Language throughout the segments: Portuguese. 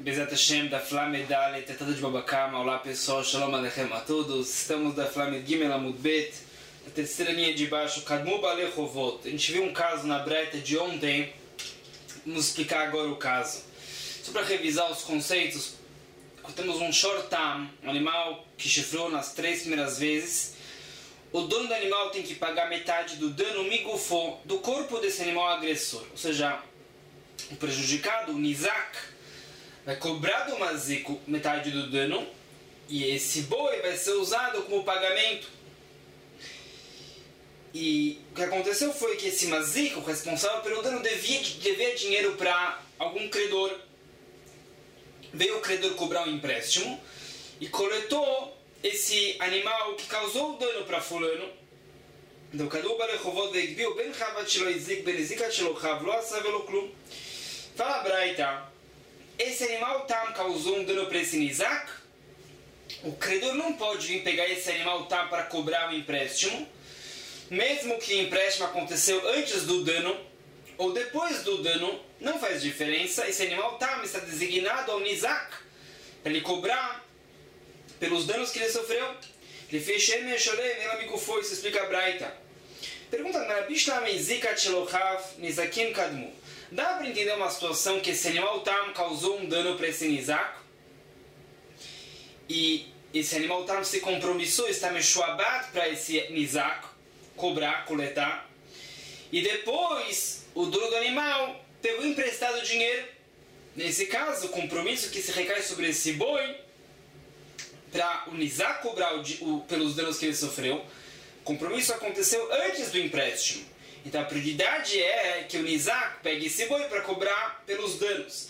Bezat Hashem da Flamed Dalet, Tratada de Baba Kama. Olá pessoal, Shalom Aleichem a todos. Estamos da Flamed Gimel Amud Bet, a terceira linha de baixo, Kadmu Balei Chovot. A gente viu um caso na Breita de ontem, vamos explicar agora o caso. Só para revisar os conceitos, temos um Shortam, um animal que chifrou nas 3 primeiras vezes. O dono do animal tem que pagar metade do dano migufo do corpo desse animal agressor, ou seja, o prejudicado, o Nizak, vai cobrar do Mazico metade do dano e esse boi vai ser usado como pagamento. E o que aconteceu foi que esse Mazico, responsável pelo dano, devia dinheiro para algum credor. Veio o credor cobrar um empréstimo e coletou esse animal que causou o dano para fulano. Então, fala Braita, esse animal tam causou um dano para esse Nizak. O credor não pode vir pegar esse animal tam para cobrar o empréstimo, mesmo que o empréstimo aconteceu antes do dano ou depois do dano, não faz diferença. Esse animal tam está designado ao Nizak para ele cobrar pelos danos que ele sofreu. Ele fez Shem e Sholem, ele amigo foi, isso explica a Braita. Pergunta na Bishlam Zika Chelochav Nizakim Kadmu. Dá para entender uma situação que esse animal tam causou um dano para esse Nizak e esse animal tam se compromissou, está meshuabat para esse Nizak cobrar, coletar, e depois o dono do animal pegou emprestado dinheiro. Nesse caso, o compromisso que se recai sobre esse boi para o Nizak cobrar pelos danos que ele sofreu, o compromisso aconteceu antes do empréstimo. Então a prioridade é que o Nizak pegue esse boi para cobrar pelos danos.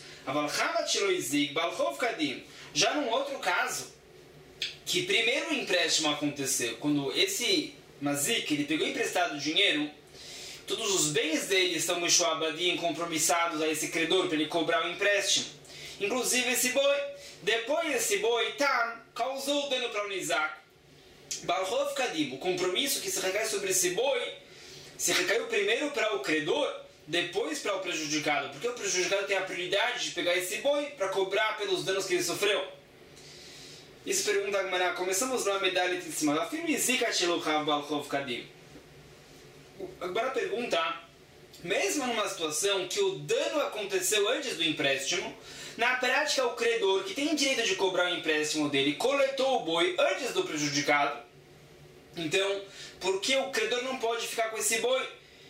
Já num outro caso, que primeiro o empréstimo aconteceu, quando esse Mazik ele pegou emprestado dinheiro, todos os bens dele estão mishuabadim, compromissados a esse credor para ele cobrar o empréstimo. Inclusive esse boi. Depois esse boi causou dano para o Nizak. Balchov Kadim, o compromisso que se recai sobre esse boi, se recaiu primeiro para o credor, depois para o prejudicado. Porque o prejudicado tem a prioridade de pegar esse boi para cobrar pelos danos que ele sofreu. Isso pergunta a Gemara. Começamos lá a medalha em cima. A firme Zika Shelochav Balchov Kadim. Agora pergunta, mesmo numa situação que o dano aconteceu antes do empréstimo, na prática o credor, que tem direito de cobrar o empréstimo dele, coletou o boi antes do prejudicado. Então, por que o credor não pode ficar com esse boi?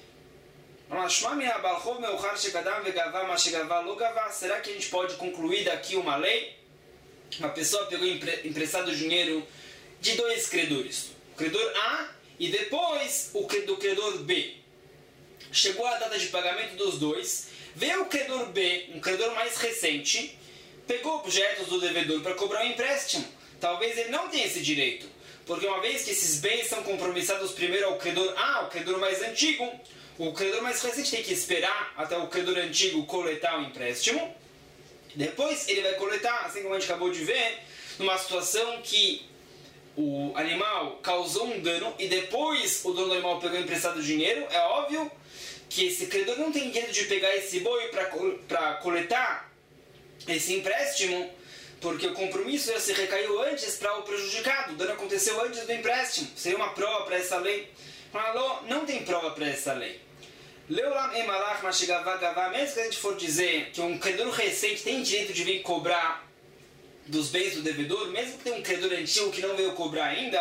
Será que a gente pode concluir daqui uma lei? Uma pessoa pegou emprestado dinheiro de 2 credores, o credor A e depois do credor B. Chegou a data de pagamento dos dois, veio o credor B, um credor mais recente, pegou objetos do devedor para cobrar um empréstimo. Talvez ele não tenha esse direito, porque uma vez que esses bens são compromissados primeiro ao credor A, o credor mais antigo, o credor mais recente tem que esperar até o credor antigo coletar o empréstimo. Depois ele vai coletar, assim como a gente acabou de ver, numa situação que o animal causou um dano e depois o dono do animal pegou emprestado dinheiro. É óbvio que esse credor não tem direito de pegar esse boi para coletar esse empréstimo, porque o compromisso já se recaiu antes para o prejudicado. O dano aconteceu antes do empréstimo. Seria uma prova para essa lei. Não tem prova para essa lei. Mesmo que a gente for dizer que um credor recente tem direito de vir cobrar dos bens do devedor, mesmo que tenha um credor antigo que não veio cobrar ainda,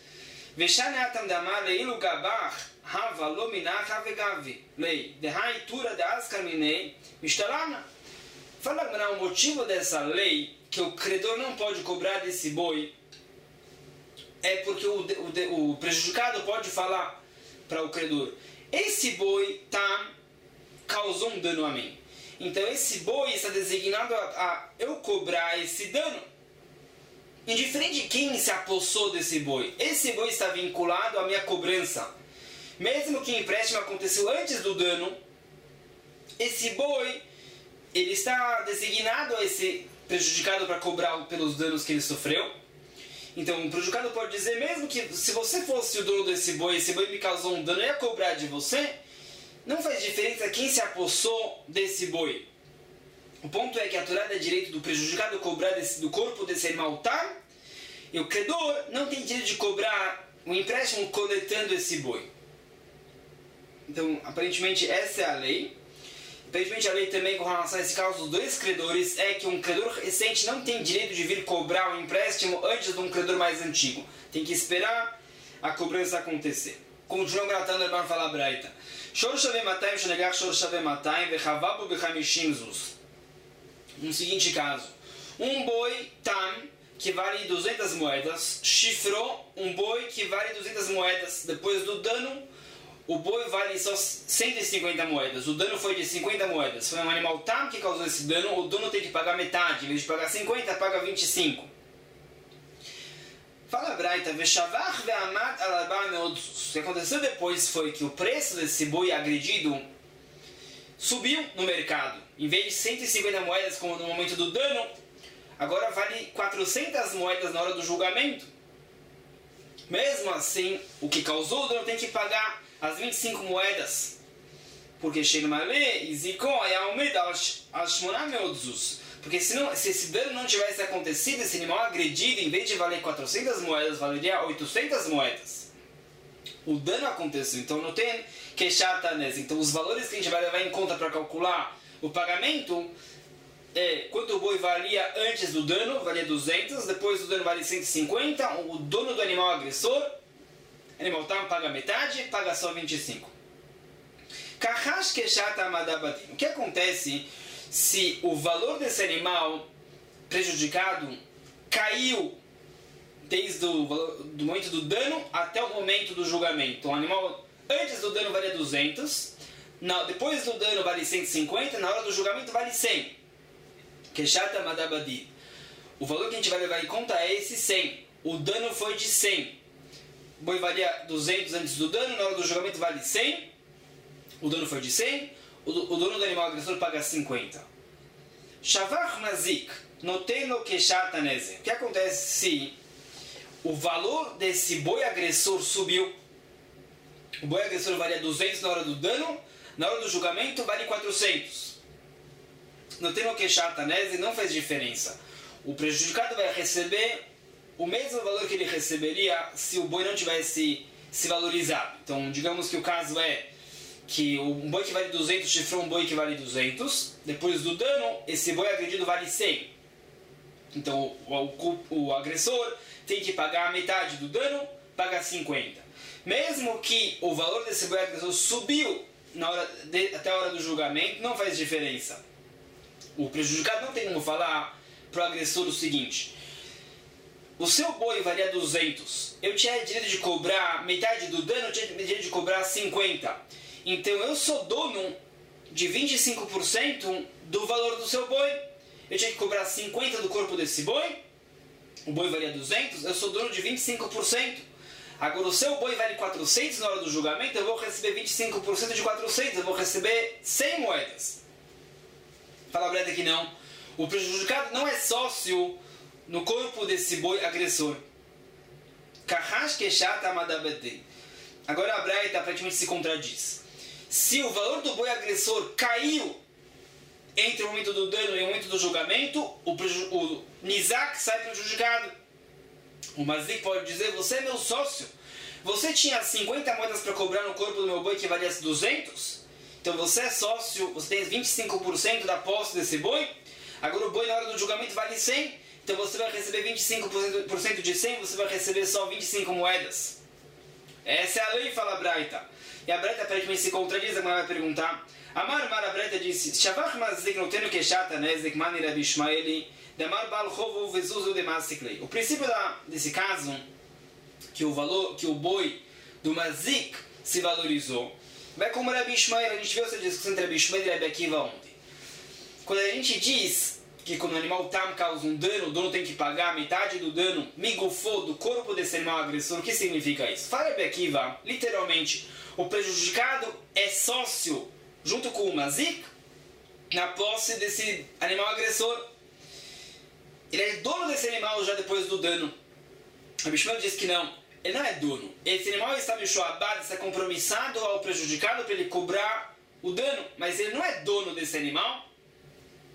fala o motivo dessa lei que o credor não pode cobrar desse boi é porque o prejudicado pode falar para o credor: esse boi causou um dano a mim. Então esse boi está designado a eu cobrar esse dano. Indiferente de quem se apossou desse boi, esse boi está vinculado à minha cobrança. Mesmo que o empréstimo aconteceu antes do dano, esse boi ele está designado a esse prejudicado para cobrar pelos danos que ele sofreu. Então o prejudicado pode dizer, mesmo que se você fosse o dono desse boi, esse boi me causou um dano, eu ia cobrar de você. Não faz diferença quem se apossou desse boi. O ponto é que a Torá dá direito do prejudicado cobrar do corpo desse animal tam, e o credor não tem direito de cobrar um empréstimo coletando esse boi. Então, aparentemente, essa é a lei. Aparentemente, a lei também, com relação a esse caso dos dois credores, é que um credor recente não tem direito de vir cobrar um empréstimo antes de um credor mais antigo. Tem que esperar a cobrança acontecer. Continua tratando, o irmão fala Braita. Shor shaveh 200 shenegach shor shaveh 200 vechavabu b50 zuz. No seguinte caso, um boi tam que vale 200 moedas chifrou um boi que vale 200 moedas. Depois do dano, o boi vale só 150 moedas. O dano foi de 50 moedas. Foi um animal tam que causou esse dano. O dono tem que pagar metade. Em vez de pagar 50, paga 25. Fala Braita, Veshavach ve'amad alabá meodzus. O que aconteceu depois foi que o preço desse boi agredido subiu no mercado. Em vez de 150 moedas como no momento do dano, agora vale 400 moedas na hora do julgamento. Mesmo assim, o que causou o dano tem que pagar as 25 moedas. Porque Shein Malé e Zikon Ayaomed al-Shmona meodzus. Porque se esse dano não tivesse acontecido, esse animal agredido, em vez de valer 400 moedas, valeria 800 moedas. O dano aconteceu, então não tem queixatanes. Então os valores que a gente vai levar em conta para calcular o pagamento é quanto o boi valia antes do dano, valia 200, depois do dano vale 150, o dono do animal agressor, animal tam paga metade, paga só 25. Kahash queixata amadabadin. O que acontece se o valor desse animal prejudicado caiu desde do momento do dano até o momento do julgamento? O animal antes do dano valia 200, depois do dano vale 150, na hora do julgamento vale 100. Keshata madabadi. O valor que a gente vai levar em conta é esse 100. O dano foi de 100. O boi valia 200 antes do dano, na hora do julgamento vale 100. O dano foi de 100. O dono do animal agressor paga 50. Shavach mazik, noteno keshata neze. O que acontece se o valor desse boi agressor subiu? O boi agressor valia 200 na hora do dano, na hora do julgamento vale 400. Noteno keshata neze, não faz diferença. O prejudicado vai receber o mesmo valor que ele receberia se o boi não tivesse se valorizado. Então, digamos que o caso é que um boi que vale 200 chifrou um boi que vale 200. Depois do dano, esse boi agredido vale 100. Então, o agressor tem que pagar a metade do dano, paga 50. Mesmo que o valor desse boi agressor subiu até a hora do julgamento, não faz diferença. O prejudicado não tem como falar para o agressor o seguinte: o seu boi valia 200, eu tinha direito de cobrar metade do dano, eu tinha direito de cobrar 50. Então eu sou dono de 25% do valor do seu boi. Eu tinha que cobrar 50% do corpo desse boi. O boi valia 200, eu sou dono de 25%. Agora o seu boi vale 400 na hora do julgamento, eu vou receber 25% de 400, eu vou receber 100 moedas. Fala a Breta que não. O prejudicado não é sócio no corpo desse boi agressor. Kahash keshata amadabete. Agora a Breta praticamente se contradiz. Se o valor do boi agressor caiu entre o momento do dano e o momento do julgamento, o Nizak sai prejudicado. O Mazik pode dizer: você é meu sócio, você tinha 50 moedas para cobrar no corpo do meu boi que valia 200, então você é sócio, você tem 25% da posse desse boi. Agora o boi na hora do julgamento vale 100, então você vai receber 25% de 100, você vai receber só 25 moedas. Essa é a lei, fala a Braita. E a Braita aparentemente se contradiz, a mãe vai perguntar. Amar a Braita disse: Shavach mazik notenu keshata nezek mani Rabi Ishmaeli demar bal chovu vezuzu demasiklei. O princípio desse caso, que o boi do mazik se valorizou, vai como Rabi Ishmael. A gente viu essa discussão entre Rabi Ishmael e Rabi Akiva ontem. Quando a gente diz que quando o animal tam causa um dano, o dono tem que pagar metade do dano migufô do corpo desse animal agressor, o que significa isso? Fala Rabi Akiva, literalmente, o prejudicado é sócio, junto com o mazik, na posse desse animal agressor. Ele é dono desse animal já depois do dano. A Bishmael diz que não, ele não é dono. Esse animal está mishoabado, está compromissado ao prejudicado para ele cobrar o dano, mas ele não é dono desse animal.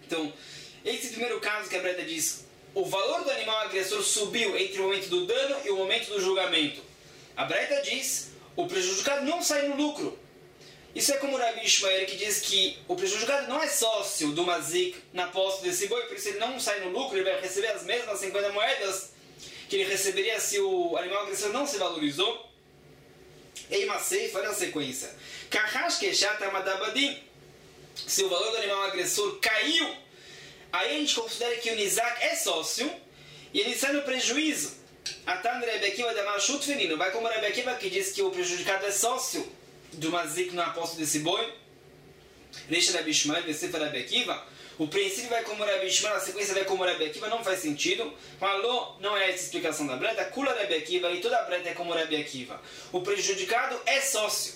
Então, esse primeiro caso que a Breta diz, o valor do animal agressor subiu entre o momento do dano e o momento do julgamento. A Breta diz, o prejudicado não sai no lucro. Isso é como o Rabi Ishmael, que diz que o prejudicado não é sócio do mazik na posse desse boi, por isso ele não sai no lucro, ele vai receber as mesmas 50 moedas que ele receberia se o animal agressor não se valorizou. Eimacei, faz a sequência. Kahash Keshat Amadabadin. Se o valor do animal agressor caiu, aí a gente considera que o Nizak é sócio e ele sai no prejuízo. Atan Rebekiva da Mashut Fenino. Vai como Rebekiva que diz que o prejudicado é sócio do mazik na posse desse boi. Deixa Rabi Ishmael, Sefer Rebekiva. O princípio vai como Rabi Ishmael, a sequência vai como Rabi Akiva, não faz sentido. Falou, não é essa a explicação da Breta. Kula Rabi Akiva e toda a Breta é como Rabi Akiva. O prejudicado é sócio.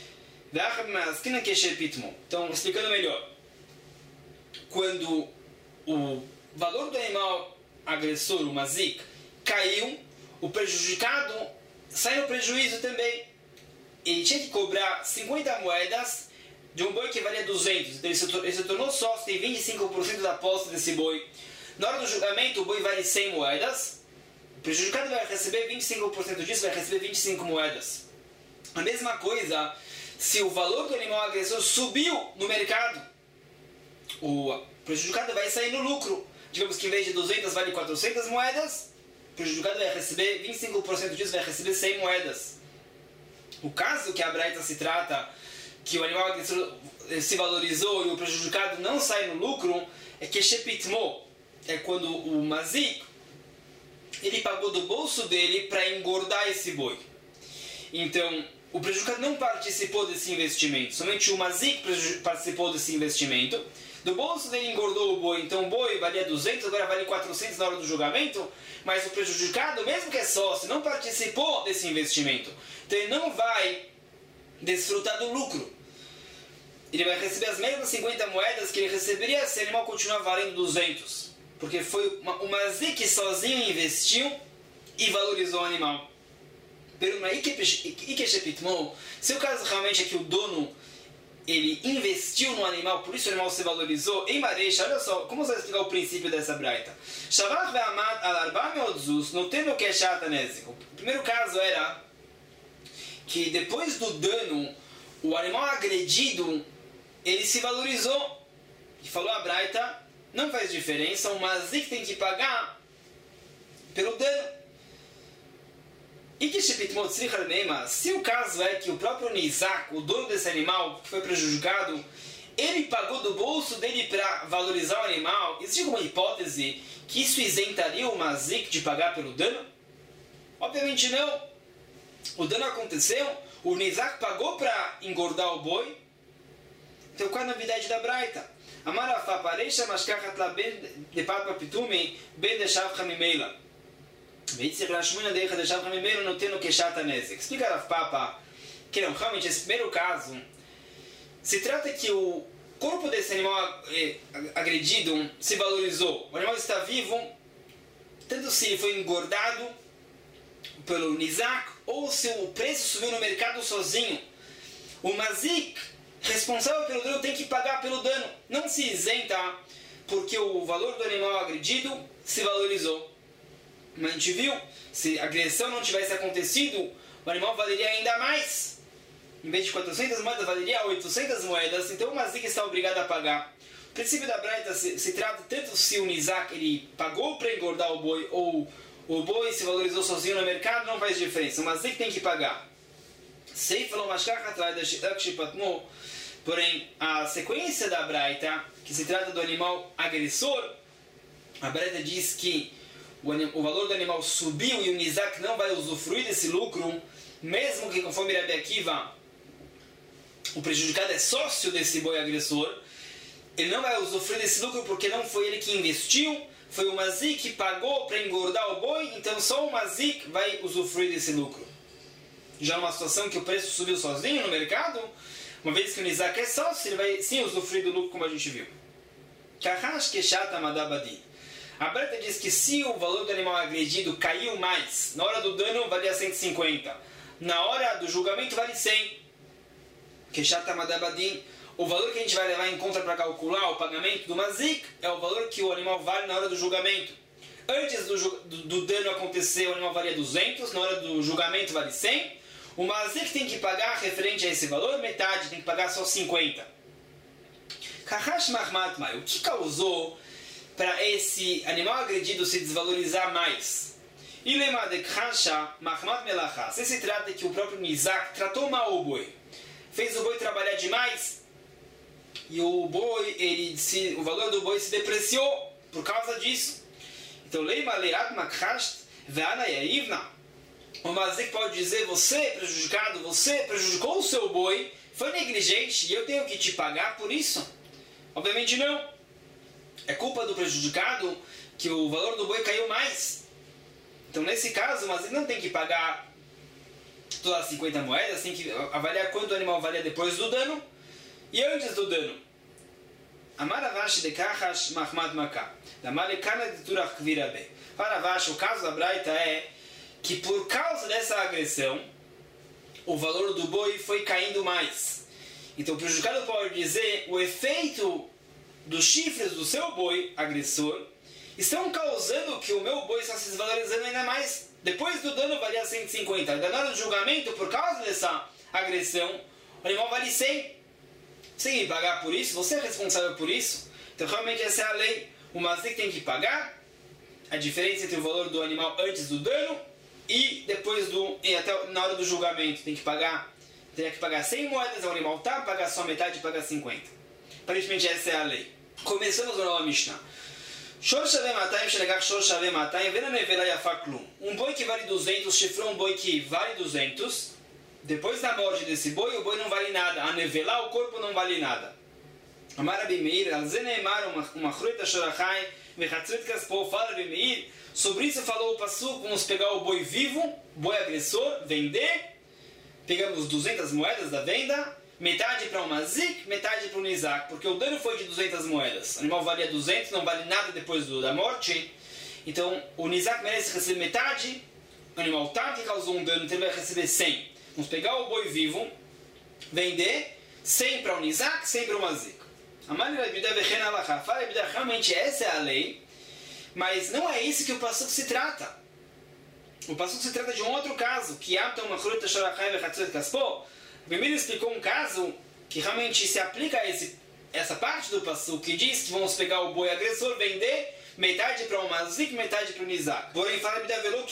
Então, explicando melhor. Quando o valor do animal agressor, o mazik, caiu, o prejudicado sai no prejuízo também. Ele tinha que cobrar 50 moedas de um boi que valia 200. Então ele se tornou sócio, tem 25% da aposta desse boi. Na hora do julgamento, o boi vale 100 moedas. O prejudicado vai receber 25% disso, vai receber 25 moedas. A mesma coisa, se o valor do animal agressor subiu no mercado, o prejudicado vai sair no lucro. Digamos que em vez de 200 vale 400 moedas, o prejudicado vai receber 25% disso, vai receber 100 moedas. O caso que a Braita se trata, que o animal agressor se valorizou e o prejudicado não sai no lucro, é que Shepitmo, é quando o mazik, ele pagou do bolso dele para engordar esse boi. Então, o prejudicado não participou desse investimento, somente o mazik participou desse investimento. Do bolso dele engordou o boi, então o boi valia 200, agora vale 400 na hora do julgamento, mas o prejudicado, mesmo que é sócio, não participou desse investimento. Então ele não vai desfrutar do lucro. Ele vai receber as mesmas 50 moedas que ele receberia se o animal continuar valendo 200. Porque foi o mazik que sozinho investiu e valorizou o animal. Se o caso realmente é que o dono ele investiu no animal, por isso o animal se valorizou, em Mareisha, olha só, como você vai explicar o princípio dessa braita? O primeiro caso era que depois do dano, o animal agredido, ele se valorizou. E falou a braita, não faz diferença, o mazik tem que pagar pelo dano. Se o caso é que o próprio Nizak, o dono desse animal que foi prejudicado, ele pagou do bolso dele para valorizar o animal, existe alguma hipótese que isso isentaria o mazik de pagar pelo dano? Obviamente não. O dano aconteceu, o Nizak pagou para engordar o boi. Então qual é a novidade da Braita? Amarafá pareisha mashkachat la ben de papa pitume ben de shavcha mimeila. Explica a Rav Papa que não, realmente esse primeiro caso se trata que o corpo desse animal agredido se valorizou. O animal está vivo, tanto se ele foi engordado pelo Nizak ou se o preço subiu no mercado sozinho. O mazik, responsável pelo dano, tem que pagar pelo dano. Não se isenta porque o valor do animal agredido se valorizou. Mas a gente viu, se a agressão não tivesse acontecido, o animal valeria ainda mais. Em vez de 400 moedas, valeria 800 moedas. Então o mazik está obrigado a pagar. O princípio da Braita se trata tanto se o Nizak ele pagou para engordar o boi ou o boi se valorizou sozinho no mercado, não faz diferença. O mazik tem que pagar. Porém, a sequência da Braita, que se trata do animal agressor, a Braita diz que o valor do animal subiu e o Nizak não vai usufruir desse lucro, mesmo que, conforme Rabi Akiva, o prejudicado é sócio desse boi agressor, ele não vai usufruir desse lucro porque não foi ele que investiu, foi o mazik que pagou para engordar o boi, então só o mazik vai usufruir desse lucro. Já numa situação que o preço subiu sozinho no mercado, uma vez que o Nizak é sócio, ele vai sim usufruir do lucro como a gente viu. Kahash Keshat Amadabadi. A Braita diz que se o valor do animal agredido caiu mais, na hora do dano valia 150, na hora do julgamento vale 100. Keshat Amadabadin, o valor que a gente vai levar em conta para calcular o pagamento do mazik é o valor que o animal vale na hora do julgamento. Antes do dano acontecer, o animal valia 200, na hora do julgamento vale 100. O mazik tem que pagar, referente a esse valor, metade, tem que pagar só 50. O que causou para esse animal agredido se desvalorizar mais? Se se trata que o próprio Nizak tratou mal o boi, fez o boi trabalhar demais, e o valor do boi se depreciou por causa disso. Então, o mazik pode dizer: você prejudicado, você prejudicou o seu boi, foi negligente e eu tenho que te pagar por isso? Obviamente não. É culpa do prejudicado que o valor do boi caiu mais. Então, nesse caso, o mazik não tem que pagar todas as 50 moedas, tem que avaliar quanto o animal valia depois do dano e antes do dano. Amaravashi de Kahash Mahmad Maká. Da Malekana de Turach Virabe. Paravashi, o caso da Braita é que por causa dessa agressão, o valor do boi foi caindo mais. Então o prejudicado pode dizer: o efeito dos chifres do seu boi agressor estão causando que o meu boi está se desvalorizando ainda mais. Depois do dano valia 150. Na hora do julgamento, por causa dessa agressão, o animal vale 100. Você tem que pagar por isso? Você é responsável por isso? Então realmente essa é a lei. O mazik tem que pagar a diferença entre o valor do animal antes do dano e depois e até na hora do julgamento teria que pagar 100 moedas ao animal, pagar só metade e pagar 50. Aparentemente essa é a lei. Começamos no nova Mishnah. Um boi que vale 200 chifrou um boi que vale 200. Depois da morte desse boi, o boi não vale nada. A nevelá, o corpo não vale nada. Amar Rabi Meir, uma chruita shorachai, mechatzrit kaspo, fala Rabi Meir. Sobre isso falou o Passuco: vamos pegar o boi vivo, boi agressor, vender. Pegamos 200 moedas da venda, metade para o mazik, metade para o nizak, porque o dano foi de 200 moedas. O animal valia 200, não vale nada depois da morte. Então o nizak merece receber metade, o animal que causou um dano, então ele vai receber 100. Vamos pegar o boi vivo, vender, 100 para o nizak, 100 para o mazik. Realmente essa é a lei, mas não é isso que o Passuco se trata. O Passuco se trata de um outro caso, que Primeiro explicou um caso que realmente se aplica a essa parte do Passuco, que diz que vamos pegar o boi agressor, vender, metade para o mazik, metade para o nizak. Porém, fala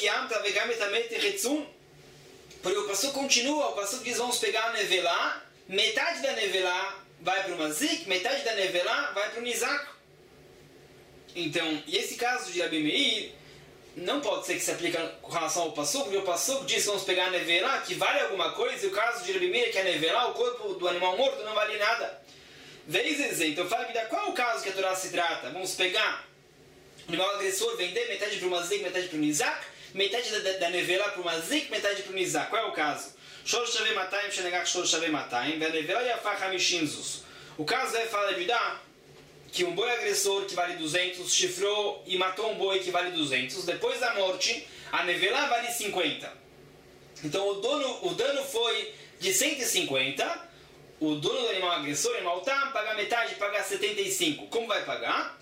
porque o Passuco continua, o Passuco diz: vamos pegar a nevelá, metade da nevelá vai para o mazik, metade da nevelá vai para o nizak. Então, e esse caso de Rabi Meir não pode ser que se aplique com relação ao Passuco, porque o Passuco diz que vamos pegar a nevelá, que vale alguma coisa, e o caso de Rabi Meir é que a nevelá, o corpo do animal morto, não vale nada. Então fala, qual é o caso que a Torá se trata? Vamos pegar o animal agressor, vender, metade para o mazik, metade para o nizak, metade da nevelá para o mazik, metade para o nizak. Qual é o caso? O caso é, fala Bidá, que um boi agressor que vale 200 chifrou e matou um boi que vale 200. Depois da morte, a nevelá vale 50. Então o dano foi de 150. O dono do animal agressor, o animal paga metade, paga 75. Como vai pagar?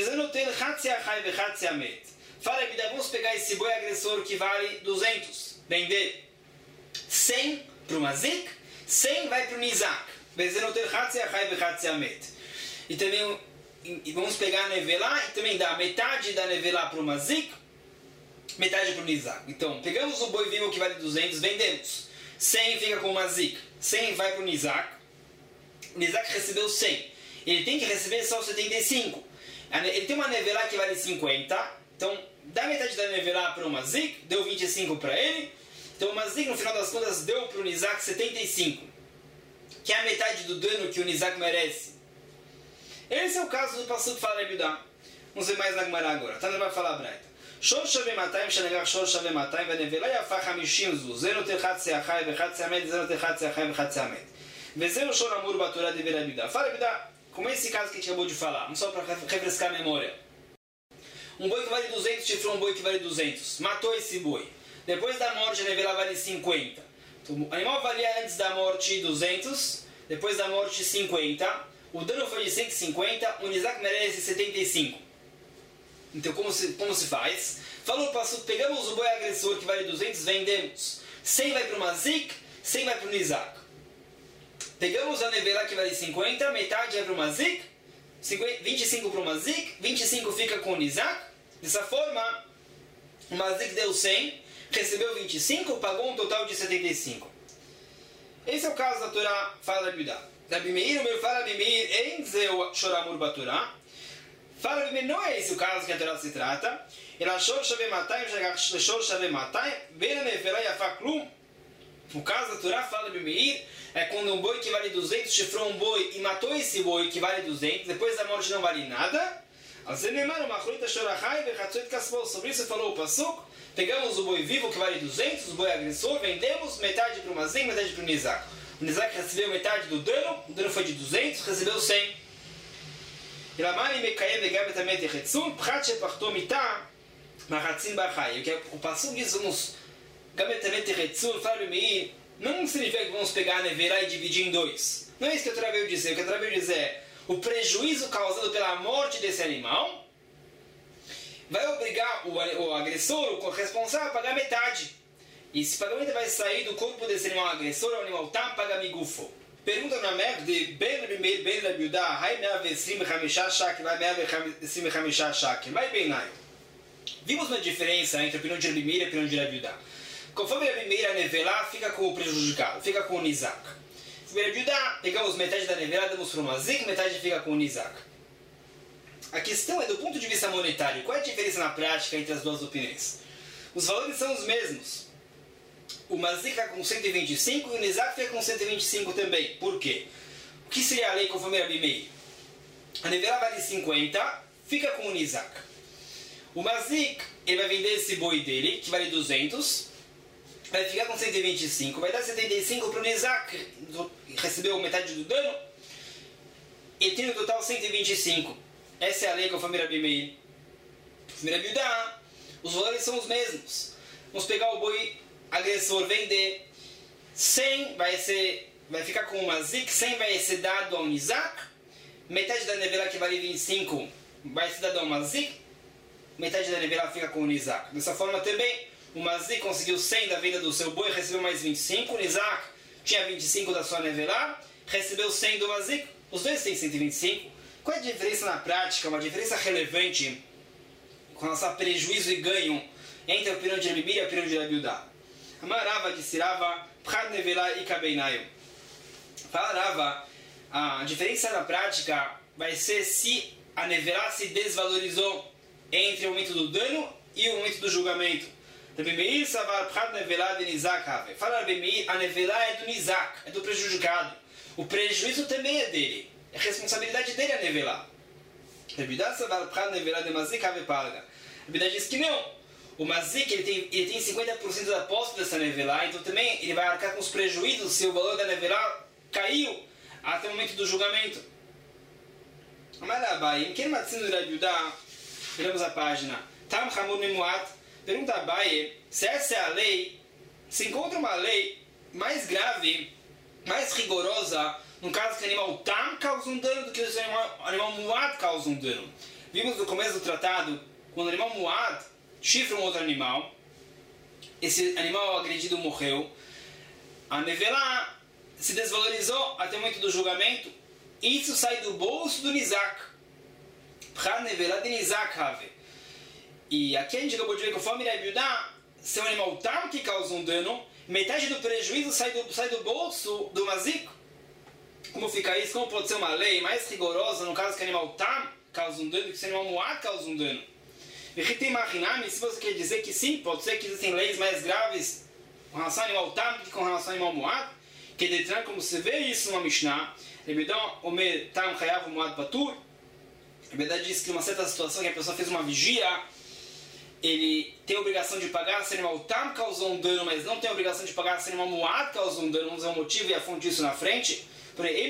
Fala, vamos pegar esse boi agressor que vale 200, vender 100 para o mazik, 100 vai para o nizak. E também vamos pegar a nevelá e também dar metade da nevelá para o mazik, metade para o nizak. Então, pegamos o boi vivo que vale 200, vendemos. 100 fica com o mazik, 100 vai para o nizak. O nizak recebeu 100. Ele tem que receber só 75. Ele tem uma nevelá que vale 50. Então, dá metade da nevelá para o mazik, deu 25 para ele. Então, o mazik, no final das contas, deu para o nizak 75. Que é a metade do dano que o nizak merece. Esse é o caso do Passuco fala Rebidá. Vamos ver mais na Gemara agora. Tana vai falar a Braita. Shor shavei 200, shenegach shor shavei 200, venevelá yafá 50 zuz. Zero techat seachai, vechat seamet, zero techat seachai, vechat seamet. Vezero shor amur baturá de Rebidá. Fala Rebidá, como é esse caso que a gente acabou de falar, só para refrescar a memória. Um boi que vale 200 chifrou um boi que vale 200. Matou esse boi. Depois da morte, a nevelá vale 50. Então, o animal valia antes da morte 200. depois da morte 50, o dano foi de 150, o Nizak merece 75. Então como se faz? Falou o Passuco, pegamos o boi agressor que vale 200, vendemos. 100 vai para o Mazik, 100 vai para o Nizak. Pegamos a Nevelá que vale 50, metade vai para o Mazik, 25 para o Mazik, 25 fica com o Nizak. Dessa forma, o Mazik deu 100, recebeu 25, pagou um total de 75. Esse é o caso da Torá, fala Rabi Yudá. Rabi Meir, o meu fala Rabi Meir, em Zeu Shoramur Batorá. Fala Rabi Meir, não é esse o caso que a Torá se trata. Ele achou Shavei Matayim, achou Shavei Matayim, Beira Nevelá e Afaklum. O caso da Torá, fala Rabi Meir, é quando um boi que vale 200 chifrou um boi e matou esse boi que vale 200, depois da morte não vale nada. Sobre isso falou o Passuco, pegamos o boi vivo que vale 200, o boi agressor, vendemos metade para o Mazik, metade para o Nizak. O Nizak recebeu metade do dano, o dano foi de 200, recebeu 100. O Passuco diz, não significa que vamos pegar a Neverá e dividir em dois. Não é isso que a Torá veio dizer. O que a Torá veio dizer é o prejuízo causado pela morte desse animal vai obrigar o agressor, o responsável, a pagar metade. E esse pagamento vai sair do corpo desse animal agressor, o animal tam paga migufo. Pergunta na Mer de Ben Rabi Meir, Ben Rabi Yudá, Hai 125 shak, vai 125 shak, vai bem naio. Vimos uma diferença entre a opinião de Rabi Meir e a opinião de Rabi Yudá. Conforme Rabi Meir, a Nevelá fica com o prejudicado, fica com o Nizak. Se Rabi Yudá, pegamos metade da Nevelá, damos para o Mazik, metade fica com o Nizak. A questão é do ponto de vista monetário. Qual é a diferença na prática entre as duas opiniões? Os valores são os mesmos. O Mazik fica com 125 e o Nizak fica com 125 também. Por quê? O que seria a lei conforme Rabi Meir? A Nevelá vale 50, fica com o Nizak. O Mazik, ele vai vender esse boi dele, que vale 200, vai ficar com 125, vai dar 75 para o Nizak, recebeu metade do dano, e tem no total 125. Essa é a lei conforme Rabi Meir. Conforme Rabi Yudá, os valores são os mesmos. Vamos pegar o boi agressor, vender. 100 vai ficar com o Mazik, 100 vai ser dado ao Nizak, metade da Nevelá que vale 25 vai ser dado ao Mazik, metade da Nevelá fica com o Nizak. Dessa forma também, o Mazik conseguiu 100 da venda do seu boi, recebeu mais 25, o Nizak tinha 25 da sua Nevelá, recebeu 100 do Mazik, os dois têm 125. Qual é a diferença na prática, uma diferença relevante com relação a prejuízo e ganho entre a opinião de Rabi Meir e a opinião de Rabi Yudá? Amarava disse Rava, Pchad Nevelá e Kabeinayo. Fala Rava, a diferença na prática vai ser se a Nevelá se desvalorizou entre o momento do dano e o momento do julgamento. Rabi Meir Savar Pchad Nevelá de Nizak Have. Fala Rabi Meir, a Nevelá é do Nizak, é do prejudicado. O prejuízo também é dele. É responsabilidade dele a Nevelá. Rabi Yudá Savar Pchad Nevelá de Mazik Have Palga. Rabi Yudá diz que não. O Mazik ele tem 50% da posse dessa Nevelá, então também ele vai arcar com os prejuízos se o valor da Nevelá caiu até o momento do julgamento. Amarabai, em quem matzino de Rabi Yudá, viramos a página. Tam Hamur Memuat, pergunta a Abaye, se essa é a lei, se encontra uma lei mais grave, mais rigorosa, no caso que o animal Tam causa um dano do que o animal Muad causa um dano. Vimos no começo do tratado, quando o animal Muad chifra um outro animal, esse animal agredido morreu, a Nevelá se desvalorizou até o momento do julgamento, e isso sai do bolso do Nizak. Pchad Nevelá de Nizak Have. E aqui a gente acabou de ver que conforme Rabi Yudá, se é um animal Tam que causa um dano, metade do prejuízo sai do bolso do Mazik. Como fica isso? Como pode ser uma lei mais rigorosa no caso que o animal Tam causa um dano do que se o animal Muad causa um dano? Se você quer dizer que sim, pode ser que existem leis mais graves com relação ao animal Tam do que com relação ao animal Muad, que detran, como você vê isso numa Mishnah, Rebedão, Omer Tam Chayav Muad Patur. A verdade diz que numa certa situação que a pessoa fez uma vigia, ele tem a obrigação de pagar se o animal Tam causou um dano, mas não tem a obrigação de pagar se o animal Muad causou um dano. Vamos ver o motivo e a fonte disso na frente. Porém,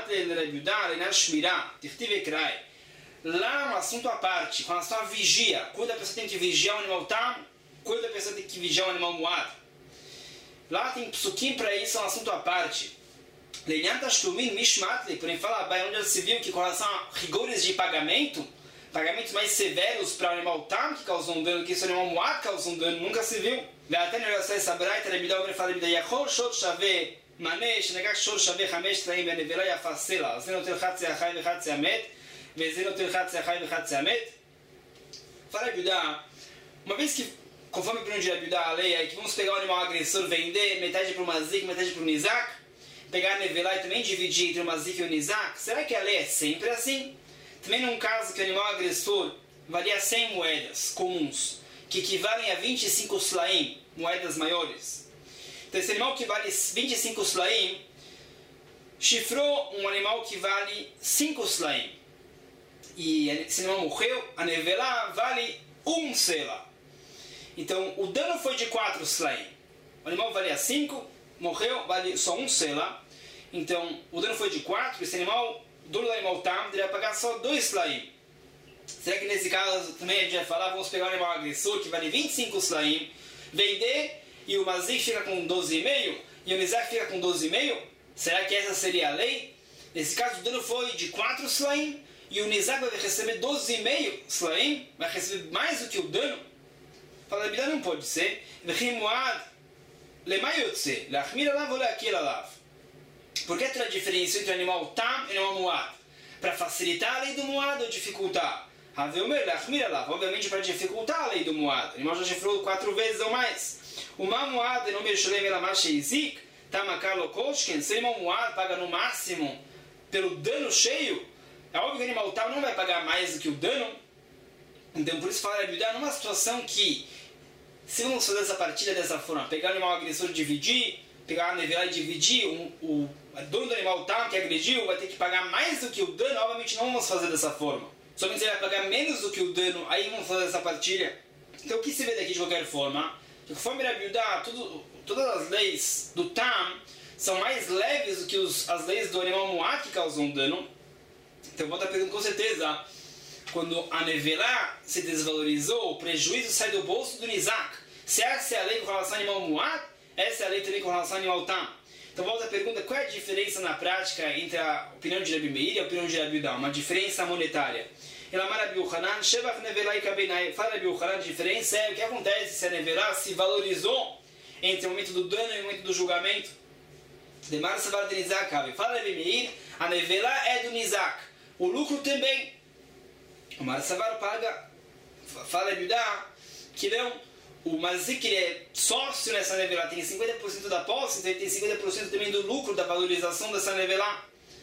lá é um assunto à parte, com relação à vigia. Quando a pessoa tem que vigiar o animal Tam, quando a pessoa tem que vigiar o animal Muad. Lá tem psukim para isso, é um assunto à parte. Lenham Tashlumin Mishmatli, porém fala onde já se viu que com relação a rigores de pagamento, pagamentos mais severos para o animal tam que causou um dano, que isso o animal muad causou um dano, nunca se viu. Até na relação a essa braita, ele me dá o fala de Yachol Shor Shaveh Mané, Shenegak Shor Shaveh Hamesh Tlaim Benevela Yafasela, Zenotel Chatzi Achai Vechatzi Amet, Vezenotel Chatzi Achai Vechatzi Amet. Fala de uma vez que, conforme o plano de Abudá, a lei é que vamos pegar o animal agressor, vender metade para o Mazik, metade para o Nizak, pegar a Nevelá e também dividir entre o Mazik e o Nizak, será que a lei é sempre assim? Também num caso que o animal agressor valia 100 moedas comuns, que equivalem a 25 slaim, moedas maiores. Então esse animal que vale 25 slaim, chifrou um animal que vale 5 slaim. E esse animal morreu, a Nevelá vale 1 sela. Então o dano foi de 4 slaim. O animal valia 5, morreu, vale só 1 sela. Então o dano foi de 4, esse animal, o dono do animal tam, deveria pagar só 2 slaim. Será que nesse caso também a gente vai falar, vamos pegar um animal agressor que vale 25 slaim, vender, e o Mazik fica com 12,5 e o Nizak fica com 12,5? Será que essa seria a lei? Nesse caso o dano foi de 4 slaim, e o Nizak vai receber 12,5 slaim, vai receber mais do que o dano? Fala, a não pode ser. Por que a diferença entre o animal tam e o animal muad? Para facilitar a lei do muad ou dificultar? Obviamente para dificultar a lei do muad. O animal já chifrou 4 vezes ou mais. O muad não mexeu pela marcha izik, tamakalo koshken. Se o animal muad paga no máximo pelo dano cheio, é óbvio que o animal tam não vai pagar mais do que o dano. Então por isso fala a numa situação que, se vamos fazer essa partida dessa forma, pegar o animal agressor e dividir, pegar a Nevelá e dividir, o dono do animal tam que agrediu vai ter que pagar mais do que o dano, obviamente não vamos fazer dessa forma. Somente se ele vai pagar menos do que o dano, aí vamos fazer essa partilha. Então o que se vê daqui de qualquer forma? Que conforme Rabi Yudá, todas as leis do tam são mais leves do que as leis do animal muad que causam dano. Então volta a pergunta com certeza. Quando a Nevelá se desvalorizou, o prejuízo sai do bolso do Nizak. Se essa é a lei com relação ao animal muad, essa é a lei também com relação ao animal tam. Então volta a pergunta, qual é a diferença na prática entre a opinião de Rabi Meir e a opinião de Rabi Yudá? Uma diferença monetária. Elamar Rabi Yochanan, Shevach Nevelá e Kabenai. Fala Rabi Yochanan, a diferença é o que acontece se a Nevelá se valorizou entre o momento do dano e o momento do julgamento. Demar Savar de Nizak. Fala Rabi Meir, a Nevelá é do Nizak. O lucro também. O Mar Savar paga. Fala Rabi Yudá que não. O Mazik é sócio nessa Nevelá, tem 50% da posse, então ele tem 50% também do lucro, da valorização dessa Nevelá.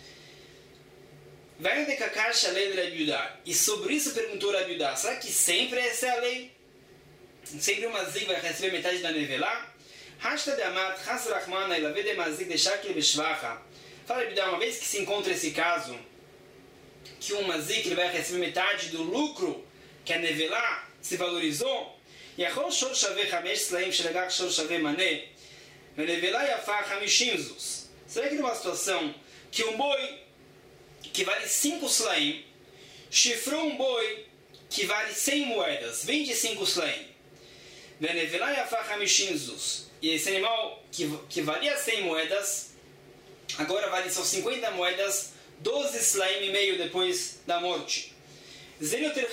Vai onde a caixa a lei de Rabi Yudá. E sobre isso perguntou Rabi Yudá, será que sempre essa é a lei? Sempre o Mazik vai receber metade da Nevelá? Hashta de Amat, Has Rahmana, Elave de Mazik, de Shakir Beshvacha. Fala Rabi Yudá, uma vez que se encontra esse caso, que o Mazik ele vai receber metade do lucro que a Nevelá se valorizou, יכול שור שווה 5 סלעים שלקח שור שווה מנה ונבלה יפה 50 זוז. Será que numa situação que um boi que vale 5 slaim chifrou um boi que vale 100 moedas, 25 slaim, ונבלה יפה 50 זוז, e esse animal que valia 100 moedas agora vale só 50 moedas, 12 slaim e meio depois da morte. Será que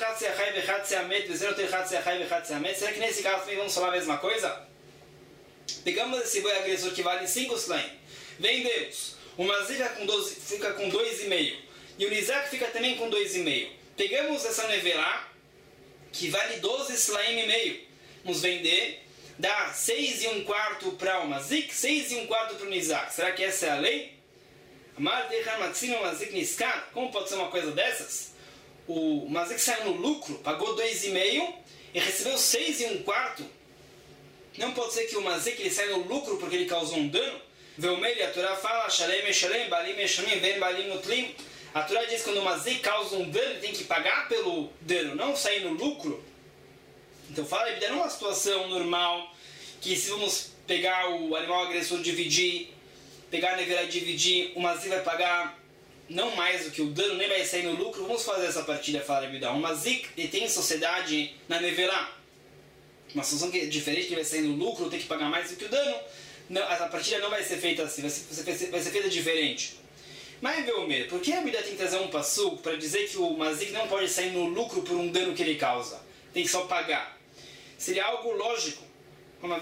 nesse caso também vamos falar a mesma coisa? Pegamos esse boi agressor que vale 5 slaim, vendemos, o Mazik fica com 2,5 e o Nizak fica também com 2,5. Pegamos essa Nevelá que vale 12 slaim e meio, vamos vender, dá 6 1/4 para o Mazik, 6 1/4 para o Nizak. Será que essa é a lei? Como pode ser uma coisa dessas? O Mazik saiu no lucro, pagou 2,5 e recebeu 6 1/4. Não pode ser que o Mazik ele saia no lucro porque ele causou um dano. A Torá fala, a Torá diz que quando o Mazik causa um dano, ele tem que pagar pelo dano, não sair no lucro. Então fala, ele numa situação normal, que se vamos pegar o animal agressor e dividir, pegar a Nevelá e dividir, o Mazik vai pagar não mais do que o dano, nem vai sair no lucro. Vamos fazer essa partida, fala Rabi Yudá. O Mazik tem sociedade na Nevelá, uma situação que é diferente, que vai sair no lucro, tem que pagar mais do que o dano. não, a partilha não vai ser feita assim, vai ser feita diferente. Mas, Velmer, por que a Bíblia tem que trazer um passuco para dizer que o mazik não pode sair no lucro por um dano que ele causa? Tem que só pagar. Seria algo lógico. Como a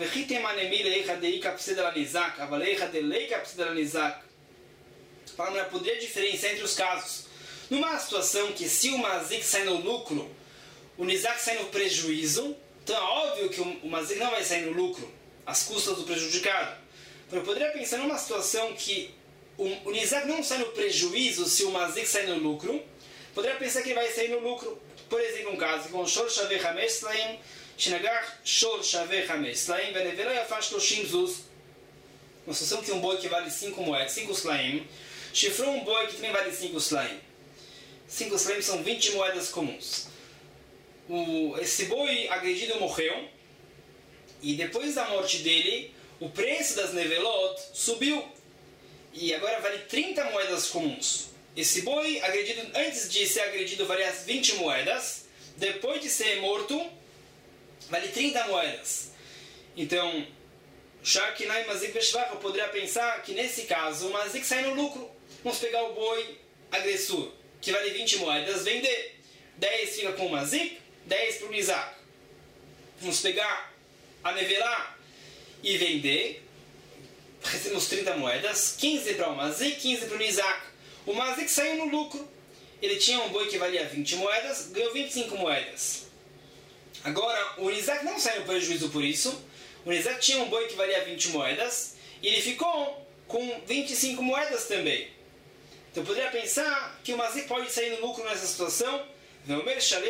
não poderia diferenciar entre os casos. Numa situação que se o mazik sai no lucro, o nizak sai no prejuízo, então é óbvio que o mazik não vai sair no lucro, às custas do prejudicado. Mas eu poderia pensar numa situação que o nizak não sai no prejuízo se o mazik sai no lucro, poderia pensar que ele vai sair no lucro. Por exemplo, um caso com shor shaveh hamesh slaim, shenagach shor shaveh hamesh slaim, venevelo yafash shloshim zuz. Uma situação que um boi que vale 5 moedas, 5 slaim, chifrou um boi que também vale 5 slaim. 5 slaim são 20 moedas comuns. Esse boi agredido morreu, e depois da morte dele, o preço das nevelot subiu, e agora vale 30 moedas comuns. Esse boi, agredido, antes de ser agredido, valia 20 moedas, depois de ser morto, vale 30 moedas. Então, Shakinai Mazik Beshvach, eu poderia pensar que nesse caso o Mazik sai no lucro. Vamos pegar o boi agressor, que vale 20 moedas, vender. 10 fica com o Mazik, 10 para o Nizak. Vamos pegar a Nevelá e vender. Recebemos 30 moedas, 15 para o Mazik, 15 para o Nizak. O Mazik saiu no lucro. Ele tinha um boi que valia 20 moedas, ganhou 25 moedas. Agora, o Nizak não saiu no prejuízo por isso. O Nizak tinha um boi que valia 20 moedas e ele ficou com 25 moedas também. Então, eu poderia pensar que o Mazik pode sair no lucro nessa situação. Por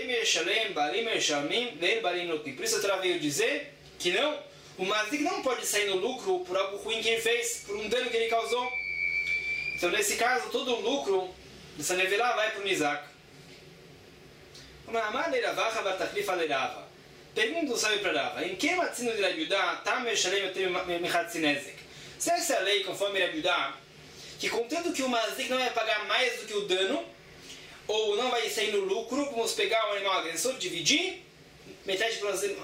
isso a Torá veio dizer que não, o Mazik não pode sair no lucro por algo ruim que ele fez, por um dano que ele causou. Então, nesse caso, todo o lucro dessa nevelá vai para o Nizak. Pergunta o sábio para Rava: em que matzino de Rabi Yudá tam meshalem yoter mechatzinezek? Se essa é a lei, conforme Rabi Yudá, que contanto que o mazik não vai pagar mais do que o dano, ou não vai sair no lucro, vamos pegar o animal agressor, dividir, metade,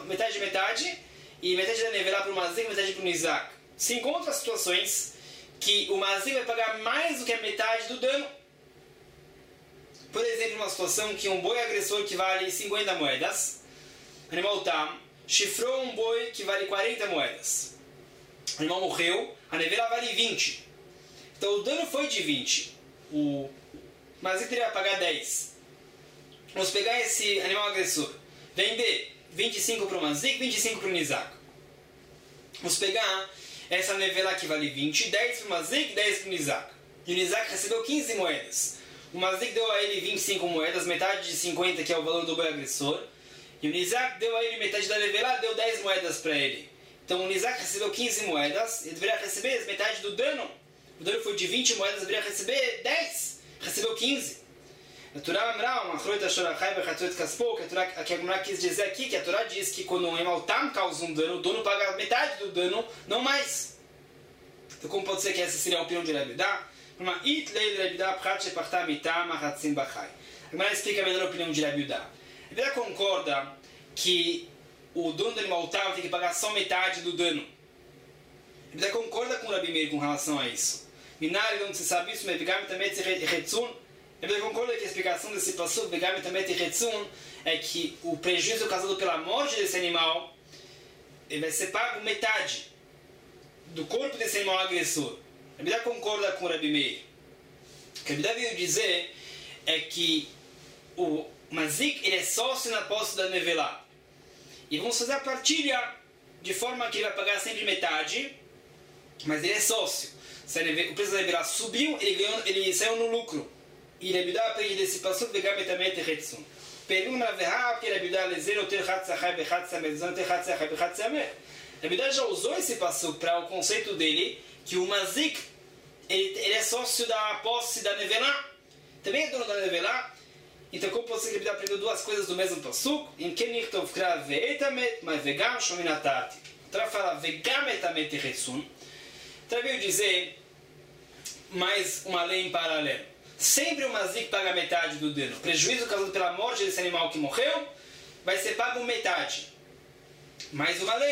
e metade da nevelá para o mazik e metade para o nizak. Se encontra situações que o mazik vai pagar mais do que a metade do dano. Por exemplo, uma situação que um boi agressor que vale 50 moedas, animal tam, chifrou um boi que vale 40 moedas. O animal morreu, a nevelá vale 20. Então o dano foi de 20. O mazik teria que pagar 10. Vamos pegar esse animal agressor, vender 25 para o mazik, 25 para o nizak. Vamos pegar essa nevelá que vale 20, 10 para o mazik, 10 para o nizak. E o nizak recebeu 15 moedas. O mazik deu a ele 25 moedas, metade de 50 que é o valor do boi agressor. E o nizak deu a ele metade da nevelá, deu 10 moedas para ele. Então o nizak recebeu 15 moedas, ele deveria receber metade do dano. O dano foi de 20 moedas, ele deveria receber 10. Recebeu 15. A Torá que a Gemara quis dizer aqui, que a Torá diz que quando um animal tam causa um dano, o dono paga metade do dano, não mais. Então como pode ser que essa seria a opinião de Rabi Yudá? A Gemara explica melhor a opinião de Rabi Yudá. Rabi Yudá concorda que o dono do animal tam tem que pagar só metade do dano. Rabi Yudá concorda com o Rabi Meir com relação a isso. Minari, onde se sabe isso, mas Vegam também se retzun. Eu concordo que a explicação desse passuco, Vegam também se retzun, é que o prejuízo causado pela morte desse animal ele vai ser pago metade do corpo desse animal agressor. A Bíblia concorda com o Rabi Meir. O que a Bíblia veio dizer é que o mazik ele é sócio na posse da nevelá. E vamos fazer a partilha de forma que ele vai pagar sempre metade, mas ele é sócio. Se o preço da nevelá subiu, ele saiu no lucro. E Rabi Yudá aprende desse passuco, Vegam também te retzun. Pergunta na verra, porque Rabi Yudá lezer o ter chatzachai bechatzameh, não ter chatzachai bechatzameh. Rabi Yudá já usou esse passuco para o conceito dele, que o mazik ele é sócio da posse da nevelá, também é dono da nevelá. Então como pode ser que Rabi Yudá aprendeu duas coisas do mesmo passuco? Em que nichtov krav ve'etamet, mas Vegam shominatati. Então ela fala Vegam etamet te retzun. Então veio dizer mais uma lei em paralelo. Sempre o mazik paga metade do dano. O prejuízo causado pela morte desse animal que morreu vai ser pago metade. Mais uma lei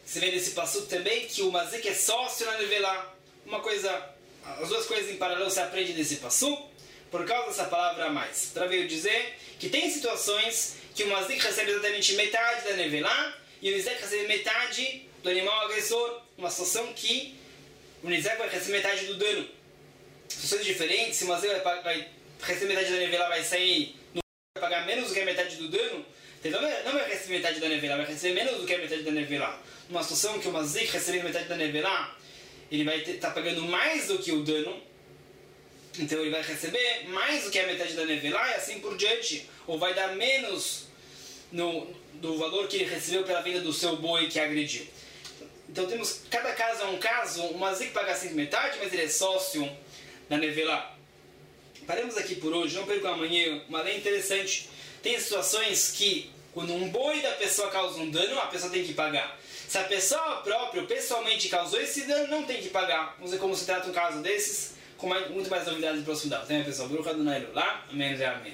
se vê nesse passuco também que o mazik é sócio na nevelá. As duas coisas em paralelo se aprende desse passuco, por causa dessa palavra a mais. Para veio dizer que tem situações que o mazik recebe exatamente metade da nevelá e o nizek recebe metade do animal agressor. Uma situação que o nizek vai receber metade do dano. Situações diferentes, se o mazik vai receber metade da nevelá, vai sair vai pagar menos do que a metade do dano, então não vai receber metade da nevelá, vai receber menos do que a metade da nevelá. Numa situação que o mazik recebendo metade da nevelá, ele vai estar pagando mais do que o dano, então ele vai receber mais do que a metade da nevelá e assim por diante, ou vai dar menos do valor que ele recebeu pela venda do seu boi que agrediu. Então temos, cada caso é um caso, o mazik paga sempre metade, mas ele é sócio na nevelá. Paramos aqui por hoje, não percam amanhã, uma lei interessante. Tem situações que, quando um boi da pessoa causa um dano, a pessoa tem que pagar. Se a pessoa própria, pessoalmente, causou esse dano, não tem que pagar. Vamos ver como se trata um caso desses, com muito mais novidades no próximo dado. Tem a pessoa, Baruch Adonai lá, amém, amém.